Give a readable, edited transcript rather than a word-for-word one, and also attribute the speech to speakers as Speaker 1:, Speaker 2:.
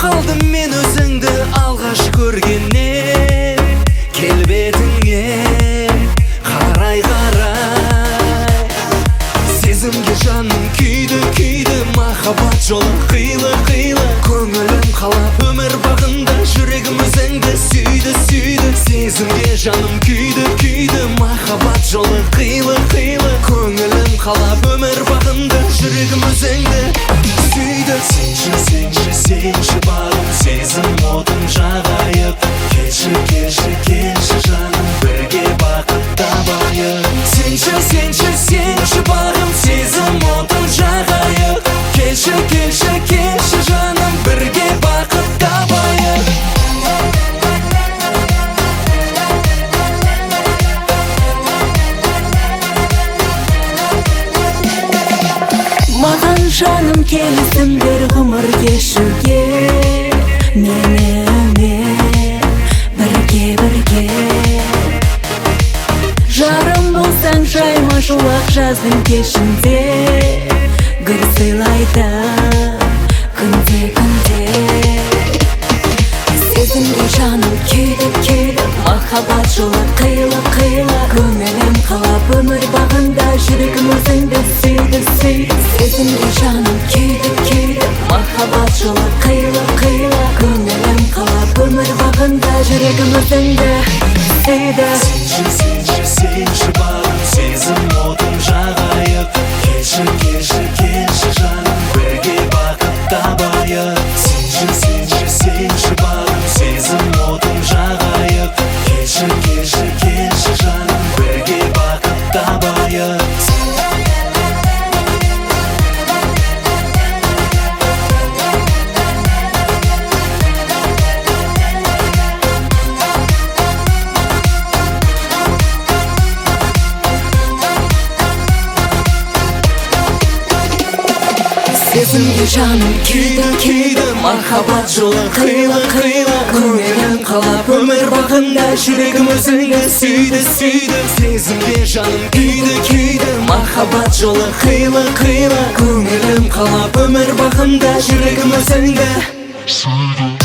Speaker 1: қалдым мен өзіңді алғаш көргеннен, келбетіңе қарай сезімге жаным күйді махаббат жолы қилы көңілім қалап өмір бағында жүрегім өзіңді сүйді сезімге жаным күйді махаббат жолы қилы көңілім қалап өмір бағында жүрегім өзіңді сүйді сенші бағым сезім отын жағайық келші жаным бірге бақыт табайық сенші бағым сезім отын жағайық келші жаным бірге бақыт табайық
Speaker 2: маған жаным келсін бір ғұмыр кешуге менімен бірге жарым болсаң жайма шуақ жаздың кешінде гүл сыйлайды күнде сезімге жаным күйді махаббат жолы қилы көңілім қалап өмір бағында жүрегім өзіңді сүйді сезімге жаным күйді махаббат жолы қилы көңілім қалап өмір бағында жүрегім өзіңді сүйді
Speaker 1: сенші бағым сезім отын жағайық келші жаным бірге бақыт табайық сенші бағым сезім отын жағайық келші жаным бірге бақыт табайық сезімге жаным күйді махаббат жолы қилы көңілім қалап өмір бағында жүрегім өзіңді сүйді сезімге жаным күйді махаббат жолы қилы көңілім қалап өмір бағында жүрегім өзіңді сүйді